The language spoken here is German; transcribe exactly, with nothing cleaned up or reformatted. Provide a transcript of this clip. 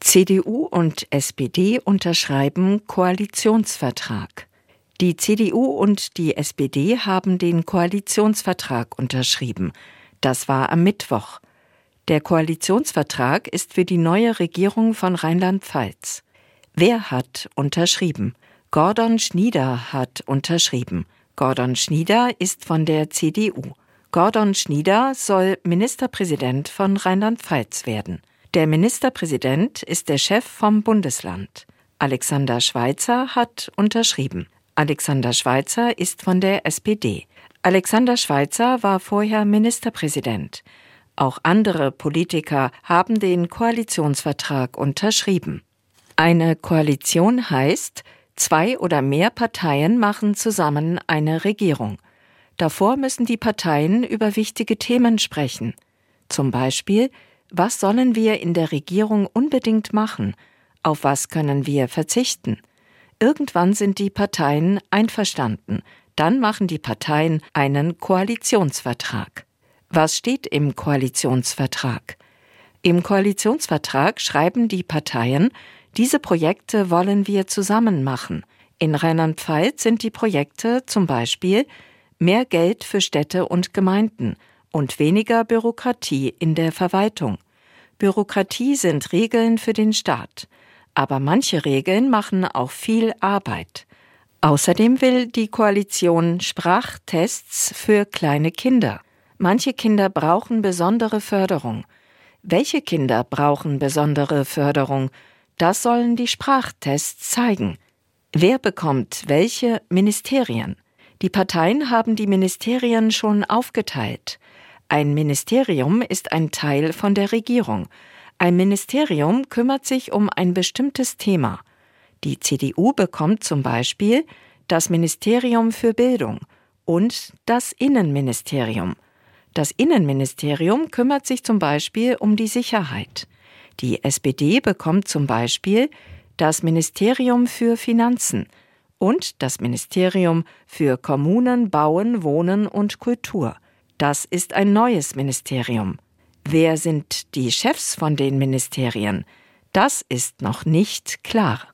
C D U und S P D unterschreiben Koalitionsvertrag. Die C D U und die S P D haben den Koalitionsvertrag unterschrieben. Das war am Mittwoch. Der Koalitionsvertrag ist für die neue Regierung von Rheinland-Pfalz. Wer hat unterschrieben? Gordon Schnieder hat unterschrieben. Gordon Schnieder ist von der C D U. Gordon Schnieder soll Ministerpräsident von Rheinland-Pfalz werden. Der Ministerpräsident ist der Chef vom Bundesland. Alexander Schweitzer hat unterschrieben. Alexander Schweitzer ist von der S P D. Alexander Schweitzer war vorher Ministerpräsident. Auch andere Politiker haben den Koalitionsvertrag unterschrieben. Eine Koalition heißt, zwei oder mehr Parteien machen zusammen eine Regierung. Davor müssen die Parteien über wichtige Themen sprechen. Zum Beispiel: Was sollen wir in der Regierung unbedingt machen? Auf was können wir verzichten? Irgendwann sind die Parteien einverstanden. Dann machen die Parteien einen Koalitionsvertrag. Was steht im Koalitionsvertrag? Im Koalitionsvertrag schreiben die Parteien, diese Projekte wollen wir zusammen machen. In Rheinland-Pfalz sind die Projekte zum Beispiel mehr Geld für Städte und Gemeinden und weniger Bürokratie in der Verwaltung. Bürokratie sind Regeln für den Staat. Aber manche Regeln machen auch viel Arbeit. Außerdem will die Koalition Sprachtests für kleine Kinder. Manche Kinder brauchen besondere Förderung. Welche Kinder brauchen besondere Förderung? Das sollen die Sprachtests zeigen. Wer bekommt welche Ministerien? Die Parteien haben die Ministerien schon aufgeteilt. Ein Ministerium ist ein Teil von der Regierung. Ein Ministerium kümmert sich um ein bestimmtes Thema. Die C D U bekommt zum Beispiel das Ministerium für Bildung und das Innenministerium. Das Innenministerium kümmert sich zum Beispiel um die Sicherheit. Die S P D bekommt zum Beispiel das Ministerium für Finanzen und das Ministerium für Kommunen, Bauen, Wohnen und Kultur. Das ist ein neues Ministerium. Wer sind die Chefs von den Ministerien? Das ist noch nicht klar.